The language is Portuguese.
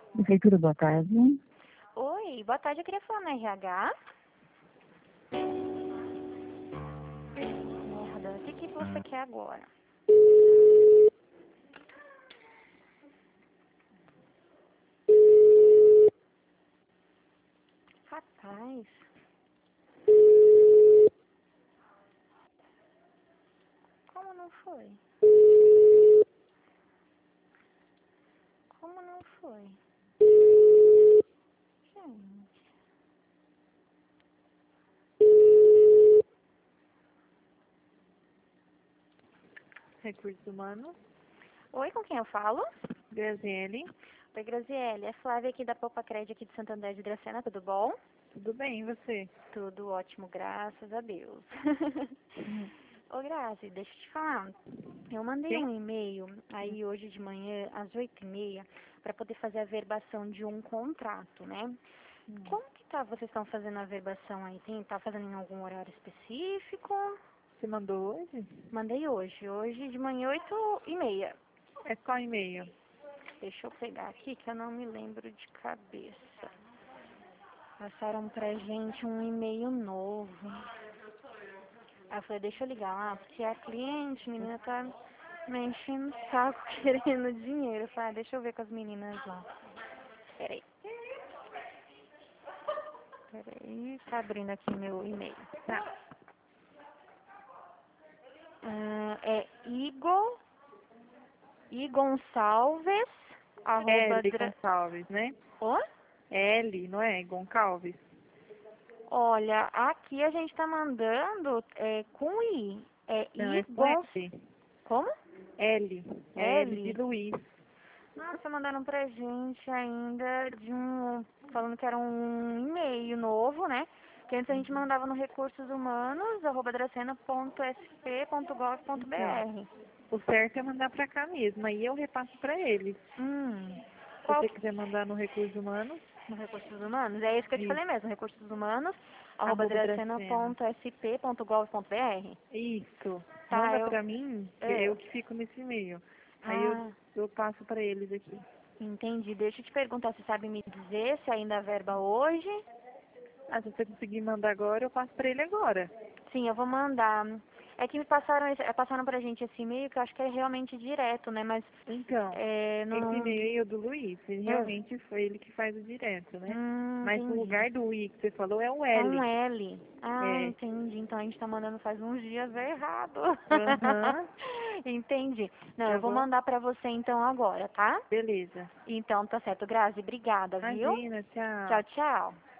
Prefeitura, boa tarde. Oi, boa tarde, eu queria falar na RH. Merda, o que você quer agora? Rapaz. Como não foi? Como não foi? Gente. Recursos Humanos, Oi, com quem eu falo? Graziele. Oi, Graziele. É Flávia aqui da Poupa Crédito aqui de Santo André de Dracena, tudo bom? Tudo bem, e você? Tudo ótimo, graças a Deus. Uhum. Ô, Grazi, deixa eu te falar. Eu mandei Sim? um e-mail aí hoje de manhã, às 8h30, para poder fazer a verbação de um contrato, né? Como que vocês estão fazendo a verbação aí? Tá fazendo em algum horário específico? Você mandou hoje? Mandei hoje de manhã 8h30. É só e-mail. Deixa eu pegar aqui que eu não me lembro de cabeça. Passaram pra gente um e-mail novo. Aí eu falei, deixa eu ligar lá, porque a cliente, menina, tá me enchendo o saco querendo dinheiro. Eu falei, deixa eu ver com as meninas lá. Peraí. Peraí, tá abrindo aqui meu e-mail. Tá. É Igonçalves, arroba... L Gonçalves, né? Ô? L, não é? Goncalves. Olha, aqui a gente tá mandando com I. É Não, é com Igon... L. Como? L. É L de L. Luiz. Nossa, mandaram pra gente ainda falando que era um e-mail novo, né? Que antes a gente mandava no recursos humanos, Então, @dracena.sp.gov.br. o certo é mandar pra cá mesmo. Aí eu repasso pra eles. Se Qual você quiser mandar no Recursos Humanos, no recursos humanos? É isso que eu te isso. falei mesmo, recursos humanos, Arroba Dracena. @dracena.sp.gov.br. Isso. Tá, Manda pra mim, que é, eu que fico nesse e-mail. Aí eu, ah, eu passo pra eles aqui. entendi. Deixa eu te perguntar, você sabe me dizer se ainda a verba hoje? Ah, se você conseguir mandar agora, eu passo pra ele agora. Sim, eu vou mandar. É que me passaram pra gente esse e-mail que eu acho que é realmente direto, né? Mas Então, esse não. e-mail é do Luiz. Ele É, realmente foi ele que faz o direto, né? Mas no entendi. lugar do I que você falou é o É um L. L. Ah, É. entendi. Então a gente tá mandando faz uns dias errado. Aham. Entendi. Não, eu Tá vou bom? mandar pra você então agora, tá? Beleza. Então tá certo. Grazi, obrigada, viu? Imagina, tchau. Tchau, tchau.